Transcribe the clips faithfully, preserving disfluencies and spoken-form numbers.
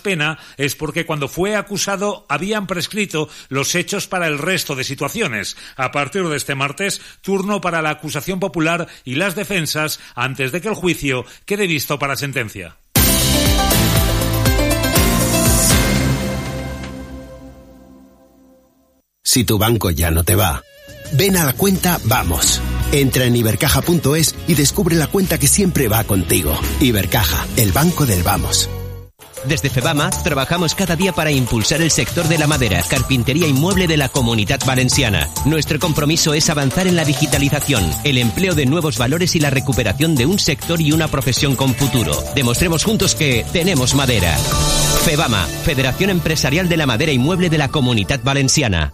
pena es porque cuando fue acusado habían prescrito los hechos para el resto de situaciones. A partir de este martes, turno para la acusación popular y las defensas antes de que el juicio quede visto para sentencia. Si tu banco ya no te va, ven a la cuenta Vamos. Entra en ibercaja punto es y descubre la cuenta que siempre va contigo. Ibercaja, el banco del Vamos. Desde FEBAMA trabajamos cada día para impulsar el sector de la madera, carpintería y mueble de la Comunitat Valenciana. Nuestro compromiso es avanzar en la digitalización, el empleo de nuevos valores y la recuperación de un sector y una profesión con futuro. Demostremos juntos que tenemos madera. FEBAMA, Federación Empresarial de la Madera y Mueble de la Comunitat Valenciana.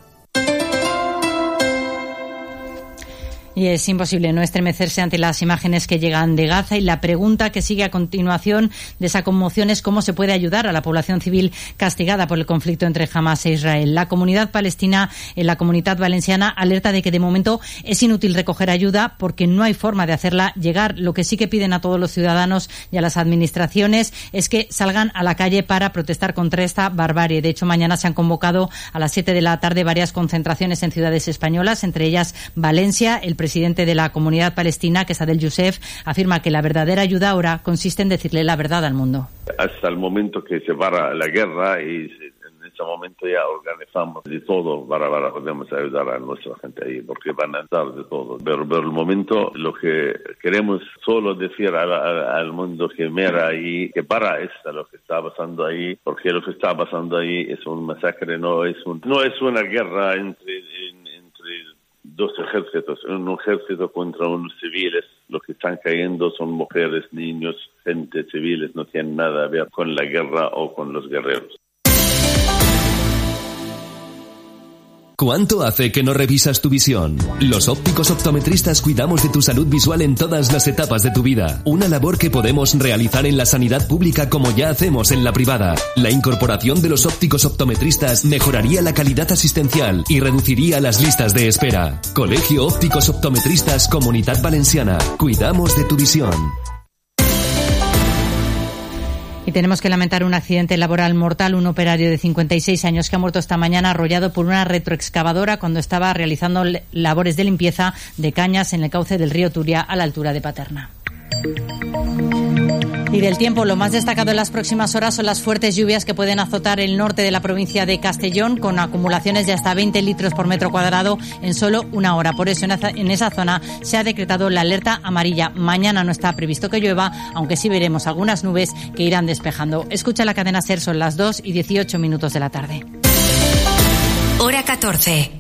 Y es imposible no estremecerse ante las imágenes que llegan de Gaza, y la pregunta que sigue a continuación de esa conmoción es cómo se puede ayudar a la población civil castigada por el conflicto entre Hamas e Israel. La comunidad palestina en la Comunitat Valenciana alerta de que de momento es inútil recoger ayuda porque no hay forma de hacerla llegar. Lo que sí que piden a todos los ciudadanos y a las administraciones es que salgan a la calle para protestar contra esta barbarie. De hecho, mañana se han convocado a las siete de la tarde varias concentraciones en ciudades españolas, entre ellas Valencia. El presidente de la comunidad palestina, que es Adel Youssef, afirma que la verdadera ayuda ahora consiste en decirle la verdad al mundo. Hasta el momento que se para la guerra, y en ese momento ya organizamos de todo para, para podemos ayudar a nuestra gente ahí, porque van a dar de todo. Pero por el momento lo que queremos solo decir al, al, al mundo que mira ahí, que para esto lo que está pasando ahí, porque lo que está pasando ahí es un masacre, no es un, no es una guerra entre, en, entre dos ejércitos, un ejército contra unos civiles. Lo que están cayendo son mujeres, niños, gente civiles, no tienen nada que ver con la guerra o con los guerreros. ¿Cuánto hace que no revisas tu visión? Los ópticos optometristas cuidamos de tu salud visual en todas las etapas de tu vida. Una labor que podemos realizar en la sanidad pública como ya hacemos en la privada. La incorporación de los ópticos optometristas mejoraría la calidad asistencial y reduciría las listas de espera. Colegio Ópticos Optometristas Comunitat Valenciana. Cuidamos de tu visión. Y tenemos que lamentar un accidente laboral mortal. Un operario de cincuenta y seis años que ha muerto esta mañana arrollado por una retroexcavadora cuando estaba realizando labores de limpieza de cañas en el cauce del río Turia a la altura de Paterna. Y del tiempo, lo más destacado en las próximas horas son las fuertes lluvias que pueden azotar el norte de la provincia de Castellón, con acumulaciones de hasta veinte litros por metro cuadrado en solo una hora. Por eso en esa zona se ha decretado la alerta amarilla. Mañana no está previsto que llueva, aunque sí veremos algunas nubes que irán despejando. Escucha la cadena SER, son las dos y dieciocho minutos de la tarde. Hora catorce.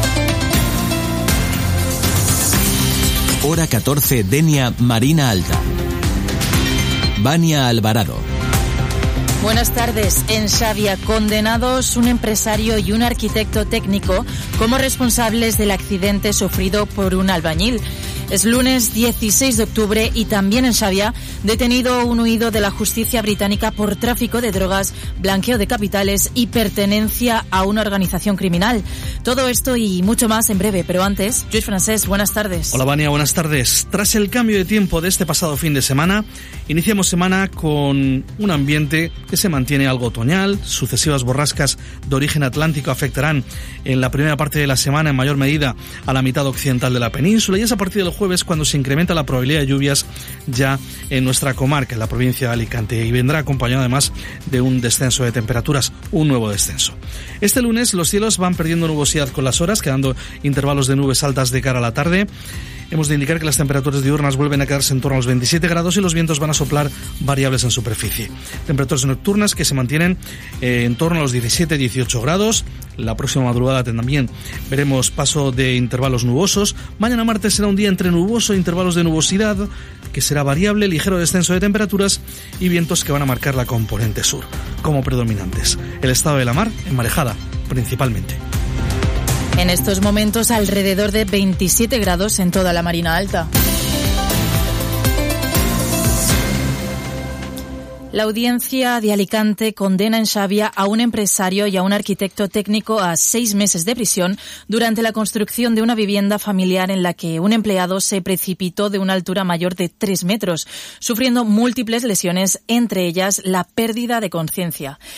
Hora catorce, Denia, Marina Alta. Vania Alvarado. Buenas tardes. En Xàbia, condenados un empresario y un arquitecto técnico como responsables del accidente sufrido por un albañil. Es lunes dieciséis de octubre y también en Xàbia, detenido un huido de la justicia británica por tráfico de drogas, blanqueo de capitales y pertenencia a una organización criminal. Todo esto y mucho más en breve, pero antes, Lluís Francesc, buenas tardes. Hola Vania, buenas tardes. Tras el cambio de tiempo de este pasado fin de semana, iniciamos semana con un ambiente que se mantiene algo otoñal. Sucesivas borrascas de origen atlántico afectarán en la primera parte de la semana en mayor medida a la mitad occidental de la península, y es a partir del jueves cuando se incrementa la probabilidad de lluvias ya en nuestra comarca, en la provincia de Alicante, y vendrá acompañado además de un descenso de temperaturas, un nuevo descenso. Este lunes los cielos van perdiendo nubosidad con las horas, quedando intervalos de nubes altas de cara a la tarde. Hemos de indicar que las temperaturas diurnas vuelven a quedarse en torno a los veintisiete grados y los vientos van a soplar variables en superficie. Temperaturas nocturnas que se mantienen eh, en torno a los diecisiete a dieciocho grados. La próxima madrugada también veremos paso de intervalos nubosos. Mañana martes será un día entre nuboso e intervalos de nubosidad, que será variable, ligero descenso de temperaturas y vientos que van a marcar la componente sur como predominantes. El estado de la mar en marejada, principalmente. En estos momentos alrededor de veintisiete grados en toda la Marina Alta. La audiencia de Alicante condena en Xàbia a un empresario y a un arquitecto técnico a seis meses de prisión durante la construcción de una vivienda familiar en la que un empleado se precipitó de una altura mayor de tres metros, sufriendo múltiples lesiones, entre ellas la pérdida de conciencia.